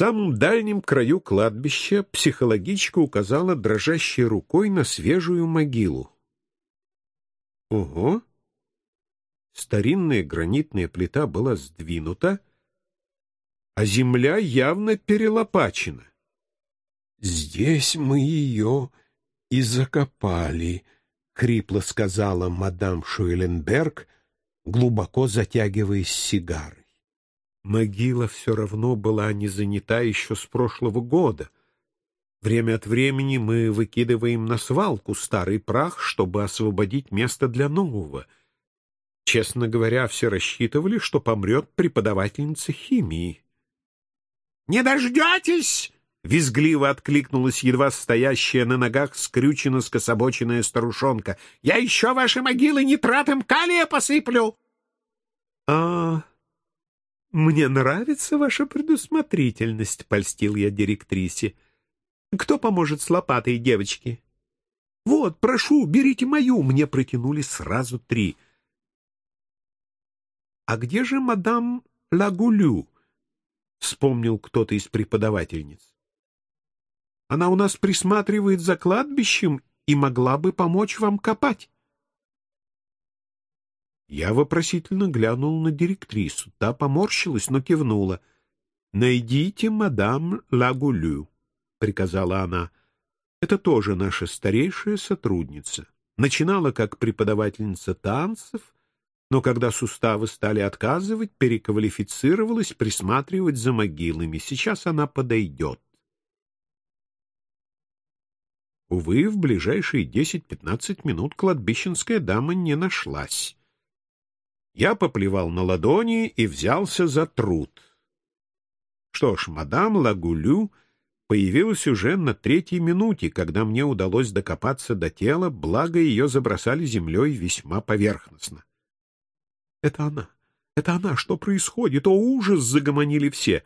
самом дальнем краю кладбища психологичка указала дрожащей рукой на свежую могилу. Ого! Старинная гранитная плита была сдвинута, а земля явно перелопачена. «Здесь мы ее и закопали», — хрипло сказала мадам Шуйленберг, глубоко затягиваясь сигарой. Могила все равно была не занята еще с прошлого года. Время от времени мы выкидываем на свалку старый прах, чтобы освободить место для нового. Честно говоря, все рассчитывали, что помрет преподавательница химии. «Не дождетесь!» — визгливо откликнулась едва стоящая на ногах скрючено-скособоченная старушонка. «Я еще ваши могилы нитратом калия посыплю!» «Мне нравится ваша предусмотрительность», — польстил я директрисе. «Кто поможет с лопатой, девочки?» «Вот, прошу, берите мою!» Мне протянули сразу 3. «А где же мадам Лагулю?» — вспомнил кто-то из преподавательниц. «Она у нас присматривает за кладбищем и могла бы помочь вам копать». Я вопросительно глянул на директрису. Та поморщилась, но кивнула. «Найдите мадам Лагулю», — приказала она. «Это тоже наша старейшая сотрудница. Начинала как преподавательница танцев, но когда суставы стали отказывать, переквалифицировалась присматривать за могилами. Сейчас она подойдет». Увы, в ближайшие 10-15 минут кладбищенская дама не нашлась. Я поплевал на ладони и взялся за труд. Что ж, мадам Лагулю появилась уже на 3-й минуте, когда мне удалось докопаться до тела, благо ее забросали землей весьма поверхностно. «Это она! Это она! Что происходит? О, ужас!» — загомонили все.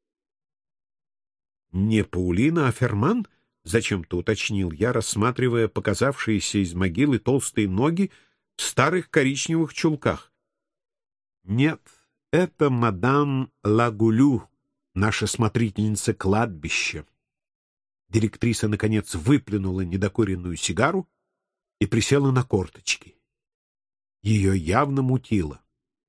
«Не Паулина, а Ферман?» — зачем-то уточнил я, рассматривая показавшиеся из могилы толстые ноги в старых коричневых чулках. «Нет, это мадам Лагулю, наша смотрительница кладбища». Директриса, наконец, выплюнула недокуренную сигару и присела на корточки. Ее явно мутило.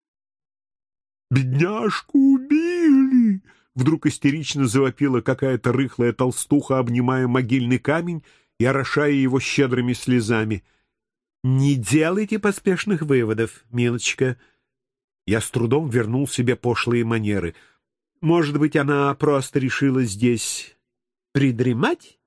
«Бедняжку убили!» — вдруг истерично завопила какая-то рыхлая толстуха, обнимая могильный камень и орошая его щедрыми слезами. «Не делайте поспешных выводов, милочка». Я с трудом вернул себе пошлые манеры. «Может быть, она просто решила здесь придремать?»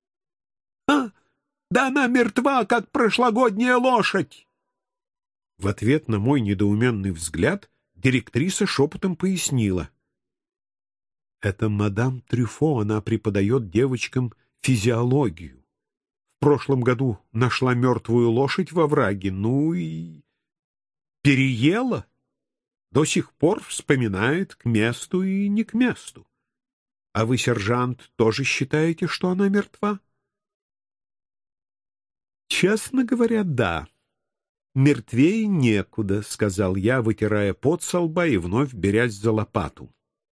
Да она мертва, как прошлогодняя лошадь!» В ответ на мой недоуменный взгляд директриса шепотом пояснила. «Это мадам Трюфо, она преподает девочкам физиологию. В прошлом году нашла мертвую лошадь во враге, ну и переела. До сих пор вспоминает к месту и не к месту. А вы, сержант, тоже считаете, что она мертва?» «Честно говоря, да. Мертвее некуда», — сказал я, вытирая пот со лба и вновь берясь за лопату.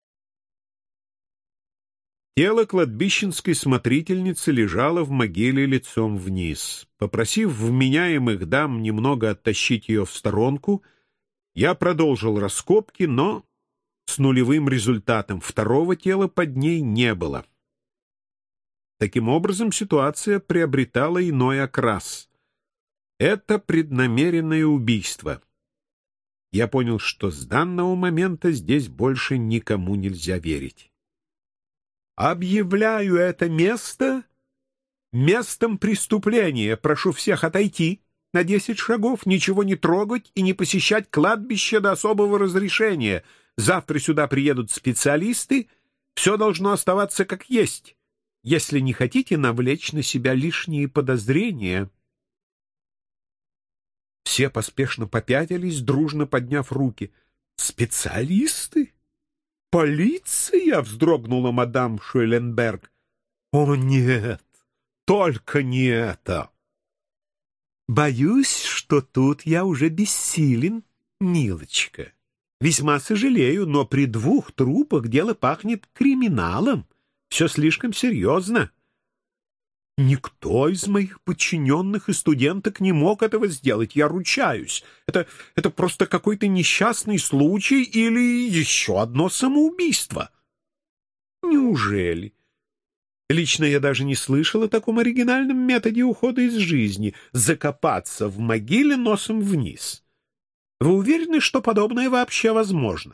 Тело кладбищенской смотрительницы лежало в могиле лицом вниз. Попросив вменяемых дам немного оттащить ее в сторонку, я продолжил раскопки, но с нулевым результатом. Второго тела под ней не было. Таким образом, ситуация приобретала иной окрас. Это преднамеренное убийство. Я понял, что с данного момента здесь больше никому нельзя верить. «Объявляю это место местом преступления. Прошу всех отойти на 10 шагов, ничего не трогать и не посещать кладбище до особого разрешения. Завтра сюда приедут специалисты. Все должно оставаться как есть, если не хотите навлечь на себя лишние подозрения». Все поспешно попятились, дружно подняв руки. «Специалисты? Полиция?» — вздрогнула мадам Шуйленберг. «О, нет, только не это!» «Боюсь, что тут я уже бессилен, милочка. Весьма сожалею, но при 2 трупах дело пахнет криминалом. Все слишком серьезно. Никто из моих подчиненных и студенток не мог этого сделать, я ручаюсь. Это просто какой-то несчастный случай или еще одно самоубийство. Неужели? Лично я даже не слышал о таком оригинальном методе ухода из жизни — закопаться в могиле носом вниз. Вы уверены, что подобное вообще возможно?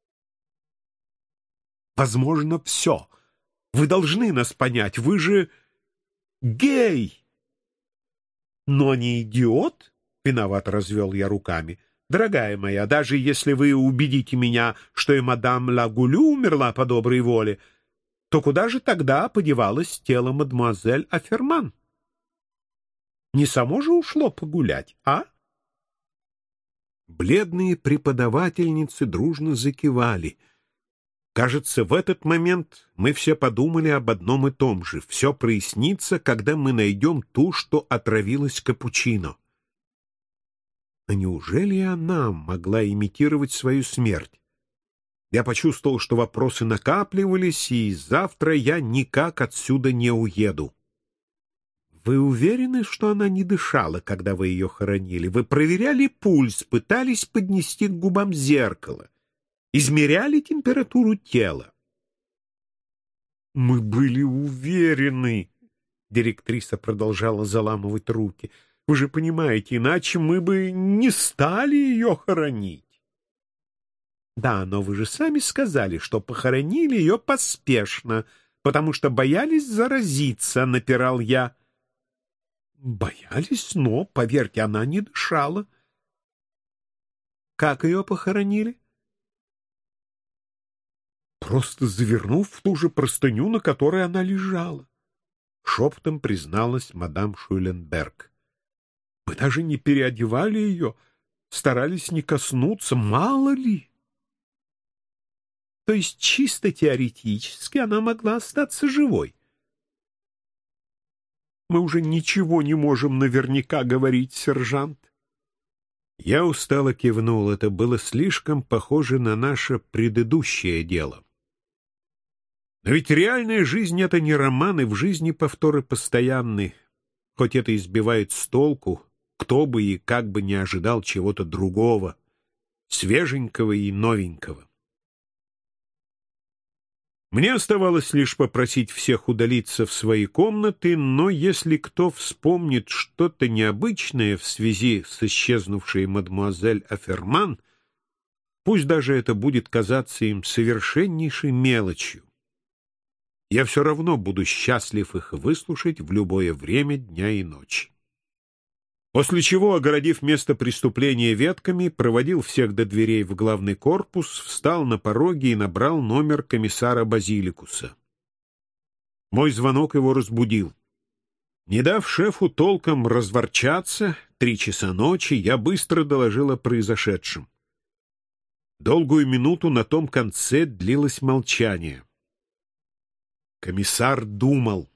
Возможно все. Вы должны нас понять, вы же гей. Но не идиот? Виноват развел я руками. Дорогая моя, даже если вы убедите меня, что и мадам Лагулю умерла по доброй воле, то куда же тогда подевалось тело мадемуазель Аферман? Не само же ушло погулять, а? Бледные преподавательницы дружно закивали. Кажется, в этот момент мы все подумали об одном и том же. Все прояснится, когда мы найдем ту, что отравилась капучино. А неужели она могла имитировать свою смерть? Я почувствовал, что вопросы накапливались, и завтра я никак отсюда не уеду. Вы уверены, что она не дышала, когда вы ее хоронили? Вы проверяли пульс, пытались поднести к губам зеркало, измеряли температуру тела? Мы были уверены, директриса продолжала заламывать руки. Вы же понимаете, иначе мы бы не стали ее хоронить. Да, но вы же сами сказали, что похоронили ее поспешно, потому что боялись заразиться, напирал я. Боялись, но, поверьте, она не дышала. Как ее похоронили? Просто завернув в ту же простыню, на которой она лежала. Шепотом призналась мадам Шуйленберг. Мы даже не переодевали ее, старались не коснуться, мало ли. То есть чисто теоретически она могла остаться живой. Мы уже ничего не можем наверняка говорить, сержант. Я устало кивнул. Это было слишком похоже на наше предыдущее дело. Но ведь реальная жизнь — это не роман, и в жизни повторы постоянны. Хоть это и сбивает с толку, кто бы и как бы не ожидал чего-то другого, свеженького и новенького. Мне оставалось лишь попросить всех удалиться в свои комнаты, но если кто вспомнит что-то необычное в связи с исчезнувшей мадемуазель Аферман, пусть даже это будет казаться им совершеннейшей мелочью, я все равно буду счастлив их выслушать в любое время дня и ночи. После чего, огородив место преступления ветками, проводил всех до дверей в главный корпус, встал на пороге и набрал номер комиссара Базиликуса. Мой звонок его разбудил. Не дав шефу толком разворчаться, 3 часа ночи, я быстро доложил о произошедшем. Долгую минуту на том конце длилось молчание. Комиссар думал.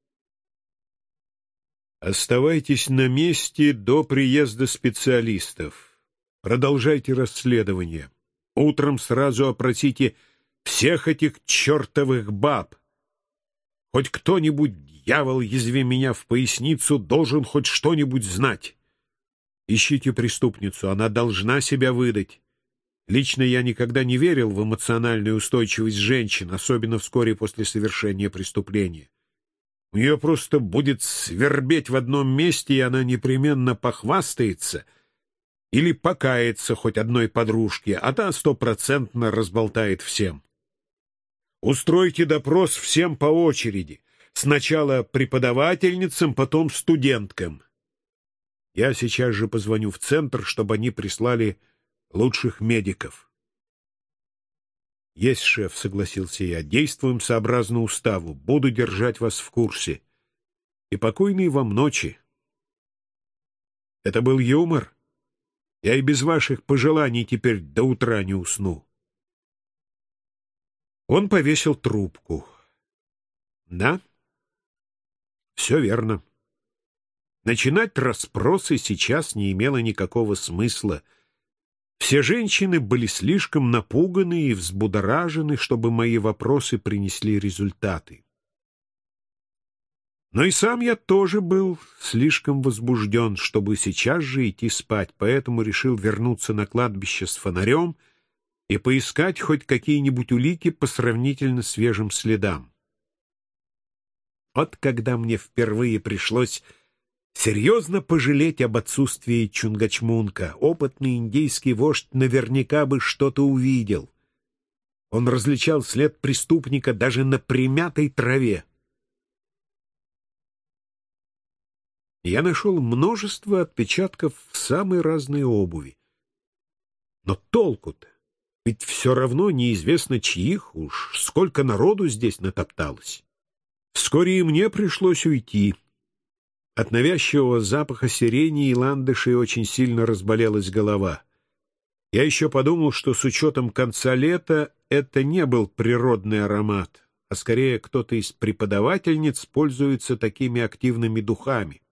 Оставайтесь на месте до приезда специалистов. Продолжайте расследование. Утром сразу опросите всех этих чертовых баб. Хоть кто-нибудь, дьявол, язви меня в поясницу, должен хоть что-нибудь знать. Ищите преступницу, она должна себя выдать. Лично я никогда не верил в эмоциональную устойчивость женщин, особенно вскоре после совершения преступления. У нее просто будет свербеть в одном месте, и она непременно похвастается или покается хоть одной подружке, а та 100% разболтает всем. Устройте допрос всем по очереди. Сначала преподавательницам, потом студенткам. Я сейчас же позвоню в центр, чтобы они прислали лучших медиков. Есть, шеф, согласился я. Действуем сообразно уставу. Буду держать вас в курсе. И покойной вам ночи. Это был юмор. Я и без ваших пожеланий теперь до утра не усну. Он повесил трубку. Да, все верно. Начинать расспросы сейчас не имело никакого смысла. Все женщины были слишком напуганы и взбудоражены, чтобы мои вопросы принесли результаты. Но и сам я тоже был слишком возбужден, чтобы сейчас же идти спать, поэтому решил вернуться на кладбище с фонарем и поискать хоть какие-нибудь улики по сравнительно свежим следам. Вот когда мне впервые пришлось серьезно пожалеть об отсутствии Чунгачмунка, опытный индейский вождь наверняка бы что-то увидел. Он различал след преступника даже на примятой траве. Я нашел множество отпечатков самой разной обуви. Но толку-то? Ведь все равно неизвестно чьих, уж сколько народу здесь натопталось. Вскоре и мне пришлось уйти. От навязчивого запаха сирени и ландышей очень сильно разболелась голова. Я еще подумал, что с учетом конца лета это не был природный аромат, а скорее кто-то из преподавательниц пользуется такими активными духами.